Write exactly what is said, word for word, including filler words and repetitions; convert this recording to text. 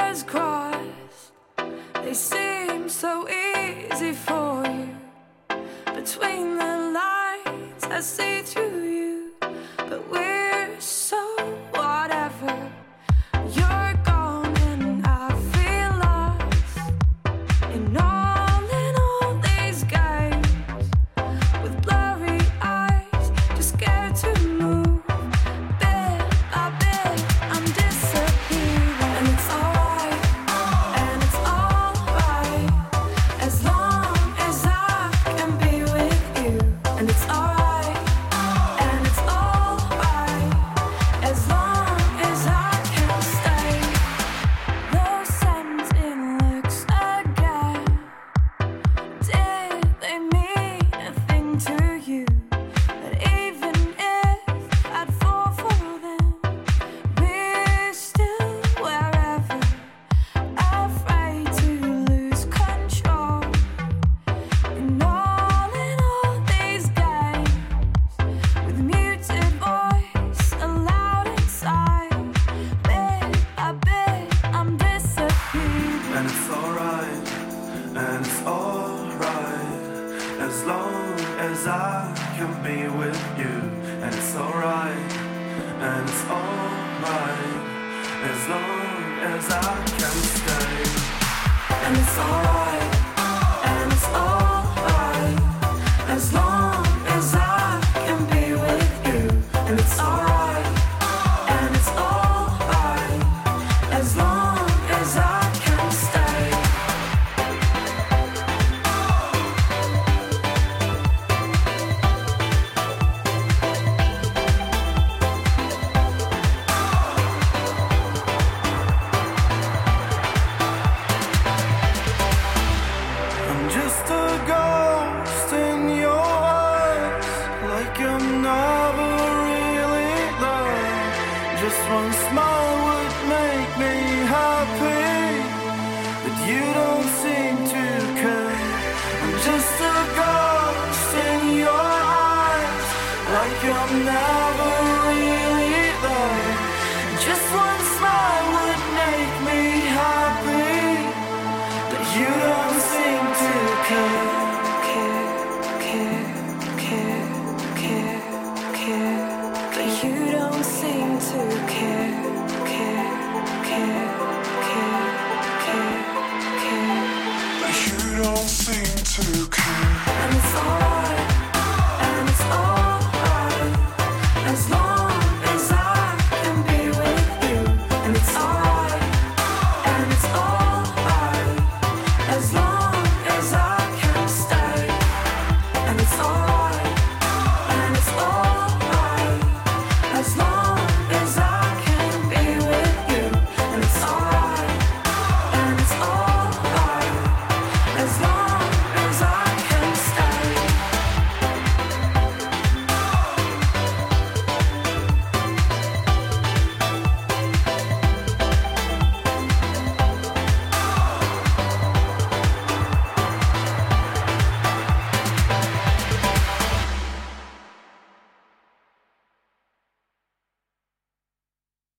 fingers crossed. They seem so easy for you. Between the lines, I see through you. But we're so whatever. You're gone and I feel lost. In all, in all these games. With blurry eyes, just scared to move. Bit by bit, I'm disappearing. And it's alright, and it's alright. As long as I can be with you. And it's alright, and it's alright. As long as I can stay. Those sends in looks again. Did they mean a thing to you? But even if I'd fall for them, we're still wherever. Afraid to lose control. In all, in all these games. With muted voice aloud inside. Bit by bit, I'm disappearing. And it's alright, and it's alright. As long as I can be with you. And it's alright, and it's alright. As long as I can stay. And it's alright, and it's alright. As long as I can be with you. And it's alright, and it's alright. As long as I can stay. I'm just a ghost in your eyes. Like I'm never really there. Just one smile would make me happy. But you don't seem to care. I'm just a ghost in your eyes. Like I'm never really there. Just one smile